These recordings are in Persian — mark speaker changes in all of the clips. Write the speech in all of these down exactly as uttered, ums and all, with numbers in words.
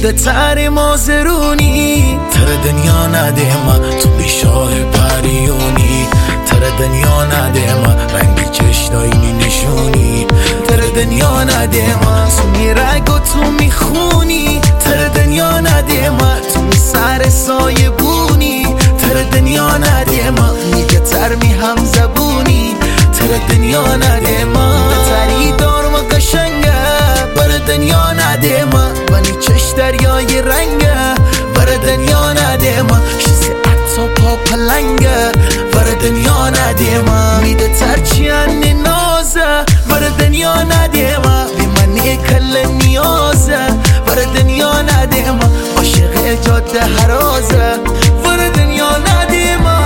Speaker 1: بوده تر مازرونی تر دنیا نده ما تو بیشاه پریونی تر دنیا نده ما رنگ چشتایی نشونی تر دنیا نده ما تو می رگ و تو می خونی تر دنیا نده ما تو می سر سایه بونی تر دنیا نده ما میگه تر می هم زبونی تر دنیا نده ما تری دار ما قشنگه بر دنیا نده ما بنی چش دریای رنگه بر دنیا نده ما شیزه عطا پا پلنگه بر دنیا نده ما میده ترچیان نازه بر دنیا نده ما بی منی کل نیازه بر دنیا نده ما عاشق جاده حرازه بر دنیا نده ما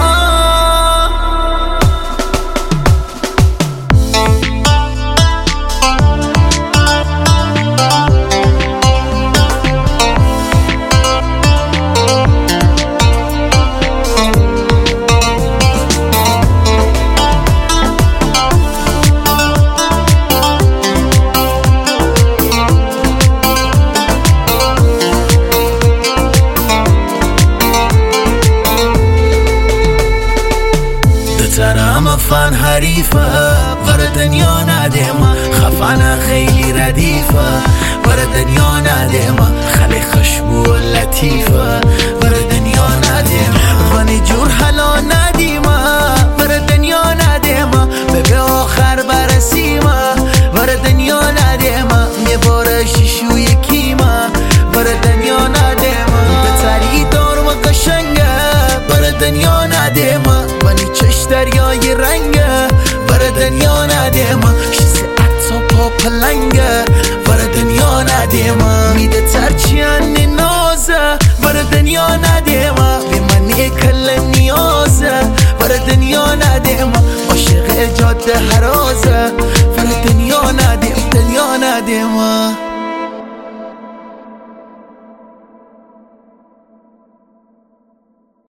Speaker 1: ترم فن حریفه بر دنیا نده ما خفن خیلی ردیفه بر دنیا نده ما خلی خشبو و لطیفه بر دنیا نده ما ونی جور حلا ندی ما بر دنیا نده ما به آخر برسی ما بر دنیا نده ما میباره شیشو یکی ما بر دنیا نده ما بتری دار و قشنگه بر دنیا نده ما ونی چش دریای رنگه بر دنیا نده ما شیزه عطا پا پلنگه بر دنیا نده ما میده ترچیان نازه بر دنیا نده ما بی منی کل نیازه بر دنیا نده ما عاشق جاده حرازه بر دنیا نده دنیا نده ما